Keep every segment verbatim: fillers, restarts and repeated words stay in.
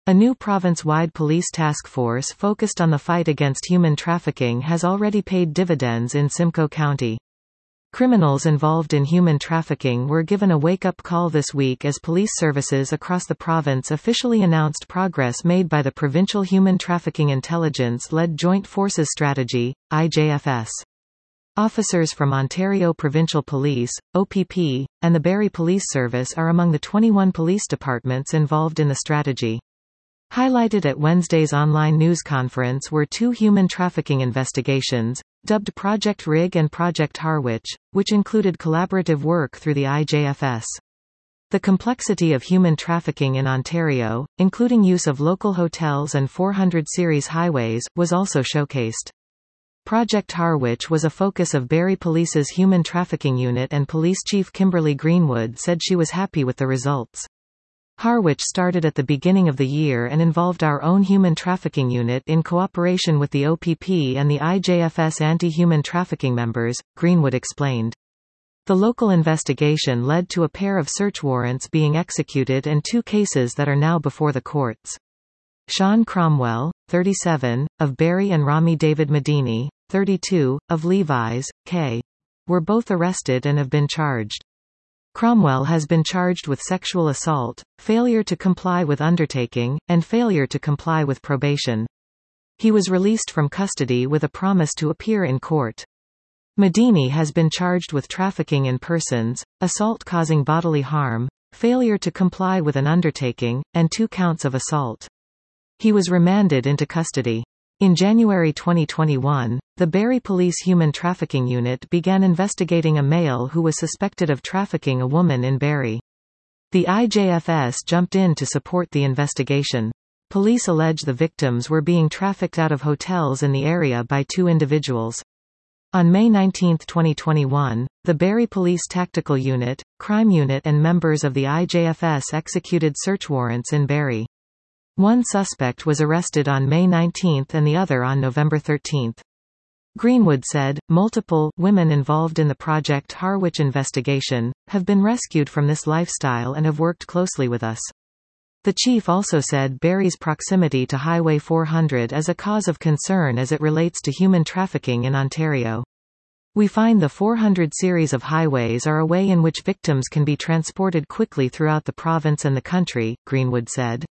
A new province-wide police task force focused on the fight against human trafficking has already paid dividends in Simcoe County. Criminals involved in human trafficking were given a wake-up call this week as police services across the province officially announced progress made by the Provincial Human Trafficking Intelligence-led Joint Forces Strategy, I J F S. Officers from Ontario Provincial Police, O P P, and the Barrie Police Service are among the twenty-one police departments involved in the strategy. Highlighted at Wednesday's online news conference were two human trafficking investigations, dubbed Project Rig and Project Harwich, which included collaborative work through the I J F S. The complexity of human trafficking in Ontario, including use of local hotels and four hundred series highways, was also showcased. Project Harwich was a focus of Barrie Police's Human Trafficking Unit, and Police Chief Kimberly Greenwood said she was happy with the results. Harwich started at the beginning of the year and involved our own human trafficking unit in cooperation with the O P P and the I J F S anti-human trafficking members, Greenwood explained. The local investigation led to a pair of search warrants being executed and two cases that are now before the courts. Sean Cromwell, thirty-seven, of Barrie and Rami David Medini, thirty-two, of Levi's, K. were both arrested and have been charged. Cromwell has been charged with sexual assault, failure to comply with undertaking, and failure to comply with probation. He was released from custody with a promise to appear in court. Medini has been charged with trafficking in persons, assault causing bodily harm, failure to comply with an undertaking, and two counts of assault. He was remanded into custody. In January twenty twenty-one, the Barrie Police Human Trafficking Unit began investigating a male who was suspected of trafficking a woman in Barrie. The I J F S jumped in to support the investigation. Police allege the victims were being trafficked out of hotels in the area by two individuals. On May nineteenth twenty twenty-one, the Barrie Police Tactical Unit, Crime Unit and members of the I J F S executed search warrants in Barrie. One suspect was arrested on May nineteenth and the other on November thirteenth. Greenwood said, multiple women involved in the Project Harwich investigation have been rescued from this lifestyle and have worked closely with us. The chief also said Barrie's proximity to Highway four hundred is a cause of concern as it relates to human trafficking in Ontario. We find the four hundred series of highways are a way in which victims can be transported quickly throughout the province and the country, Greenwood said.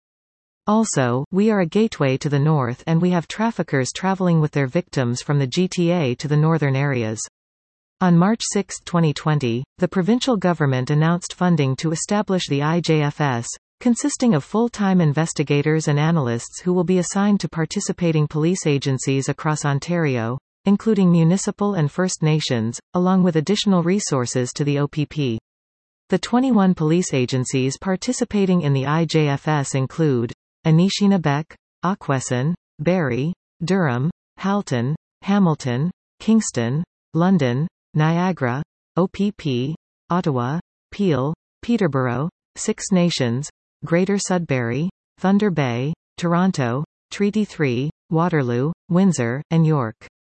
Also, we are a gateway to the north and we have traffickers traveling with their victims from the G T A to the northern areas. On March sixth twenty twenty, the provincial government announced funding to establish the I J F S, consisting of full-time investigators and analysts who will be assigned to participating police agencies across Ontario, including municipal and First Nations, along with additional resources to the O P P. The twenty-one police agencies participating in the I J F S include Anishinaabe, Akwesasne, Barrie, Durham, Halton, Hamilton, Kingston, London, Niagara, O P P, Ottawa, Peel, Peterborough, Six Nations, Greater Sudbury, Thunder Bay, Toronto, Treaty three, Waterloo, Windsor, and York.